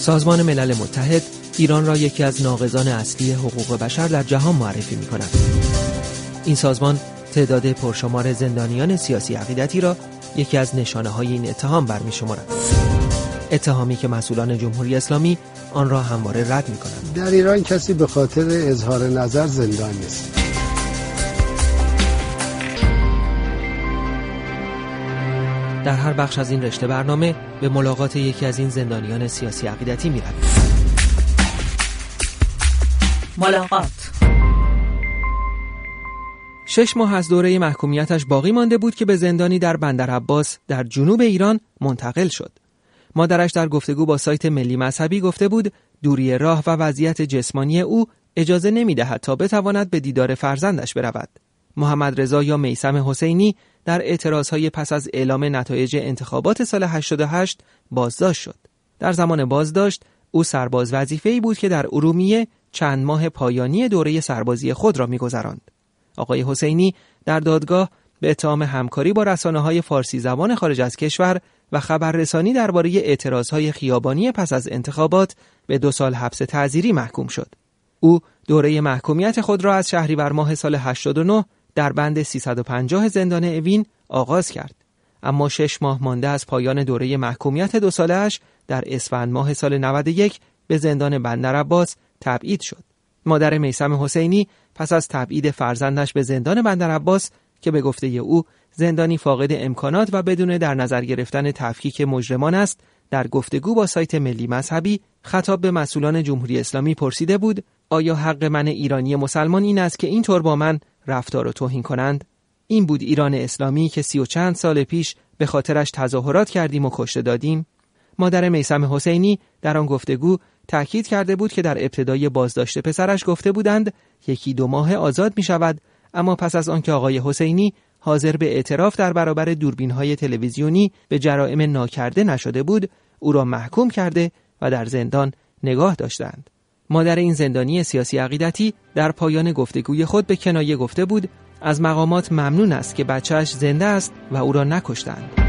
سازمان ملل متحد ایران را یکی از ناقضان اصلی حقوق بشر در جهان معرفی می‌کند. این سازمان تعداد پرشمار زندانیان سیاسی عقیدتی را یکی از نشانه‌های این اتهام برمی‌شمارد. اتهامی که مسئولان جمهوری اسلامی آن را همواره رد می‌کنند. در ایران کسی به خاطر اظهار نظر زندان نیست. در هر بخش از این رشته برنامه به ملاقات یکی از این زندانیان سیاسی عقیدتی می‌رویم. ملاقات 6 ماه از دوره محکومیتش باقی مانده بود که به زندانی در بندرعباس در جنوب ایران منتقل شد. مادرش در گفتگو با سایت ملی مذهبی گفته بود دوری راه و وضعیت جسمانی او اجازه نمی‌دهد تا بتواند به دیدار فرزندش برود. محمد رضا یا میثم حسینی در اعتراضهای پس از اعلام نتایج انتخابات سال 88 بازداشت شد. در زمان بازداشت او سرباز وظیفه‌ای بود که در ارومیه چند ماه پایانی دوره سربازی خود را می‌گذراند. آقای حسینی در دادگاه به اتهام همکاری با رسانه‌های فارسی زبان خارج از کشور و خبررسانی درباره اعتراضهای خیابانی پس از انتخابات به 2 سال حبس تعزیری محکوم شد. او دوره محکومیت خود را از شهریور ماه سال 89 در بند 350 زندان اوین آغاز کرد، اما 6 ماه مانده از پایان دوره محکومیت 2 ساله‌اش در اسفند ماه سال 91 به زندان بندرعباس تبعید شد. مادر میثم حسینی پس از تبعید فرزندش به زندان بندرعباس که به گفته او زندانی فاقد امکانات و بدون در نظر گرفتن تفکیک مجرمان است، در گفتگو با سایت ملی مذهبی خطاب به مسئولان جمهوری اسلامی پرسیده بود آیا حق من ایرانی مسلمان این است که اینطور با من رفتار و توهین کنند؟ این بود ایران اسلامی که 30 و چند سال پیش به خاطرش تظاهرات کردیم و کشته دادیم؟ مادر میثم حسینی در آن گفتگو تأکید کرده بود که در ابتدای بازداشت پسرش گفته بودند 1-2 ماه آزاد می شود، اما پس از آنکه آقای حسینی حاضر به اعتراف در برابر دوربین‌های تلویزیونی به جرائم ناکرده نشده بود، او را محکوم کرده و در زندان نگاه داشتند. مادر این زندانی سیاسی عقیدتی در پایان گفتگوی خود به کنایه گفته بود از مقامات ممنون است که بچه‌اش زنده است و او را نکشتند.